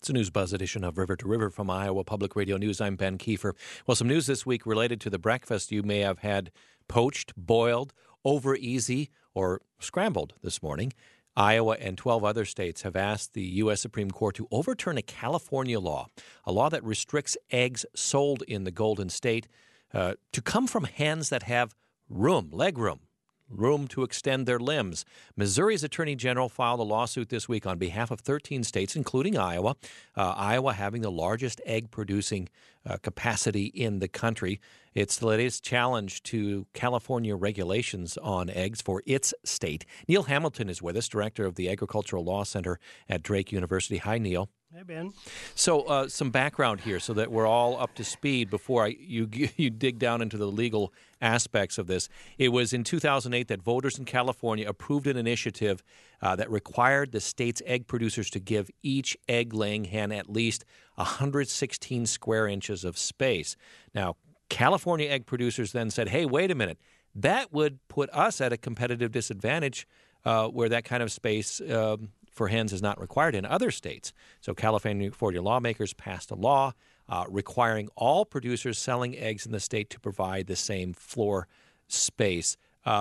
It's a News Buzz edition of River to River from Iowa Public Radio News. I'm Ben Kiefer. Well, some news this week related to the breakfast you may have had poached, boiled, over easy, or scrambled this morning. Iowa and 12 other states have asked the U.S. Supreme Court to overturn a California law, a law that restricts eggs sold in the Golden State to come from hens that have legroom to extend their limbs. Missouri's Attorney General filed a lawsuit this week on behalf of 13 states, including Iowa, Iowa having the largest egg-producing capacity in the country. It's the latest challenge to California regulations on eggs for its state. Neil Hamilton is with us, director of the Agricultural Law Center at Drake University. Hi, Neil. Hey, Ben. So some background here so that we're all up to speed before you dig down into the legal aspects of this. It was in 2008 that voters in California approved an initiative that required the state's egg producers to give each egg-laying hen at least 116 square inches of space. Now, California egg producers then said, hey, wait a minute, that would put us at a competitive disadvantage where that kind of space for hens is not required in other states. So California lawmakers passed a law requiring all producers selling eggs in the state to provide the same floor space.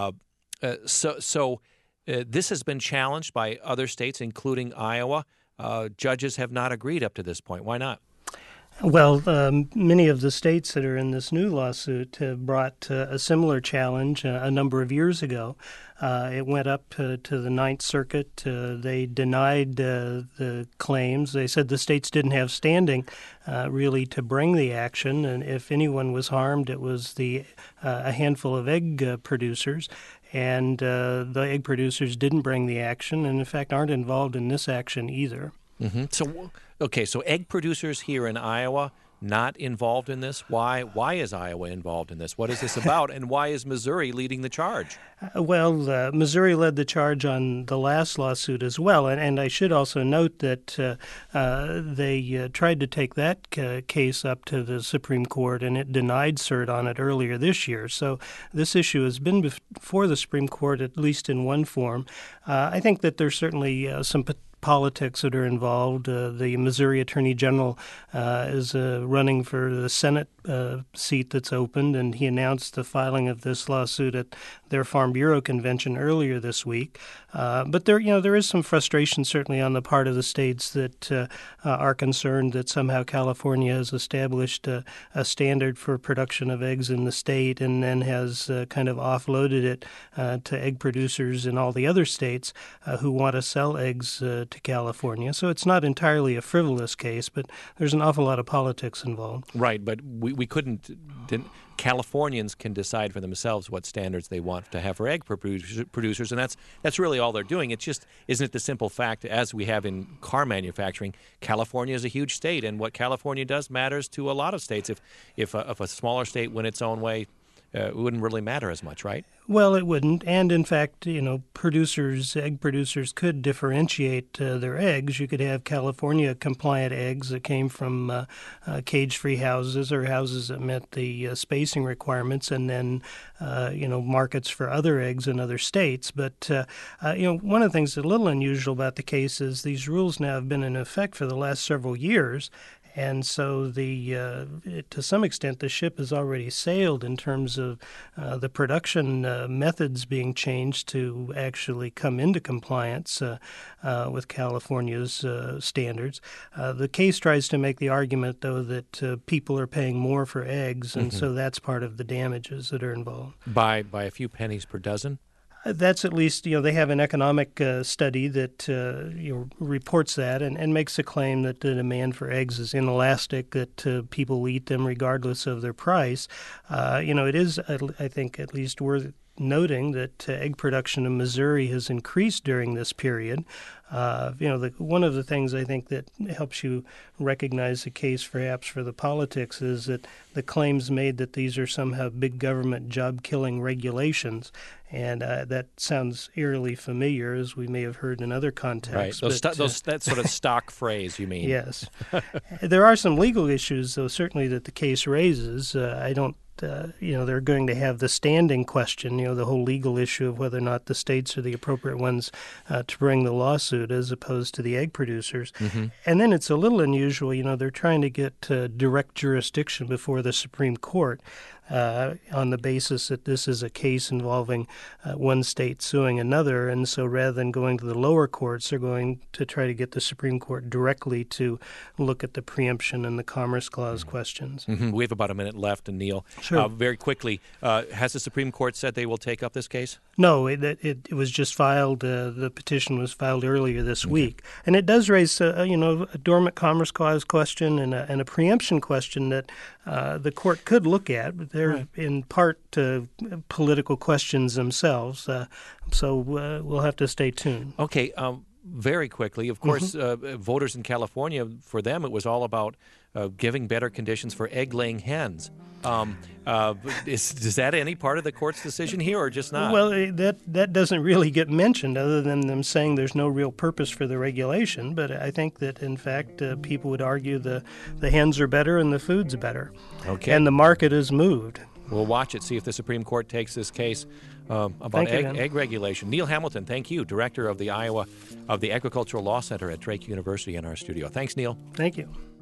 So this has been challenged by other states, including Iowa. Judges have not agreed up to this point. Why not? Well, many of the states that are in this new lawsuit have brought a similar challenge a number of years ago. It went up to the Ninth Circuit. They denied the claims. They said the states didn't have standing really to bring the action, and if anyone was harmed, it was a handful of egg producers. And the egg producers didn't bring the action, and in fact aren't involved in this action either. Mm-hmm. So egg producers here in Iowa not involved in this? Why is Iowa involved in this? What is this about, and why is Missouri leading the charge? Missouri led the charge on the last lawsuit as well, and I should also note that they tried to take that case up to the Supreme Court, and it denied cert on it earlier this year. So this issue has been before the Supreme Court, at least in one form. I think that there's certainly some politics that are involved. The Missouri Attorney General is running for the Senate seat that's opened, and he announced the filing of this lawsuit at their Farm Bureau convention earlier this week. But there is some frustration certainly on the part of the states that are concerned that somehow California has established a standard for production of eggs in the state and then has kind of offloaded it to egg producers in all the other states who want to sell eggs to California. So it's not entirely a frivolous case, but there's an awful lot of politics involved. Right, but we couldn't. Californians can decide for themselves what standards they want to have for egg producers, and that's really all they're doing. It's just, isn't it the simple fact, as we have in car manufacturing, California is a huge state, and what California does matters to a lot of states. If a smaller state went its own way, it wouldn't really matter as much, right? Well, it wouldn't. And in fact, egg producers could differentiate their eggs. You could have California-compliant eggs that came from cage-free houses or houses that met the spacing requirements, and then, markets for other eggs in other states. But, one of the things that's a little unusual about the case is these rules now have been in effect for the last several years. And so to some extent, the ship has already sailed in terms of the production methods being changed to actually come into compliance with California's standards. The case tries to make the argument, though, that people are paying more for eggs, and so that's part of the damages that are involved. By a few pennies per dozen? That's at least, they have an economic study that reports that and makes a claim that the demand for eggs is inelastic, that people eat them regardless of their price. It is, I think, at least worth noting that egg production in Missouri has increased during this period. One of the things I think that helps you recognize the case perhaps for the politics is that the claims made that these are somehow big government job-killing regulations. And that sounds eerily familiar, as we may have heard in other contexts. Right, that sort of stock phrase, you mean? Yes. There are some legal issues, though, certainly that the case raises. I don't they're going to have the standing question, the whole legal issue of whether or not the states are the appropriate ones to bring the lawsuit. lawsuit as opposed to the egg producers. And then it's a little unusual. They're trying to get direct jurisdiction before the Supreme Court on the basis that this is a case involving one state suing another. And so rather than going to the lower courts, they're going to try to get the Supreme Court directly to look at the preemption and the Commerce Clause questions. We have about a minute left, and Neil, Sure. very quickly, has the Supreme Court said they will take up this case? No, it was just filed. The petition was filed earlier this week, and it does raise a dormant Commerce Clause question and a preemption question that the court could look at. They're in part political questions themselves, so we'll have to stay tuned. Okay. Very quickly, of course, voters in California, for them, it was all about giving better conditions for egg-laying hens. Is that any part of the court's decision here, or just not? Well, that doesn't really get mentioned, other than them saying there's no real purpose for the regulation. But I think that, in fact, people would argue the hens are better and the food's better. Okay. And the market has moved. We'll watch it, see if the Supreme Court takes this case about egg regulation. Neil Hamilton, thank you, Director of the Agricultural Law Center at Drake University, in our studio. Thanks, Neil. Thank you.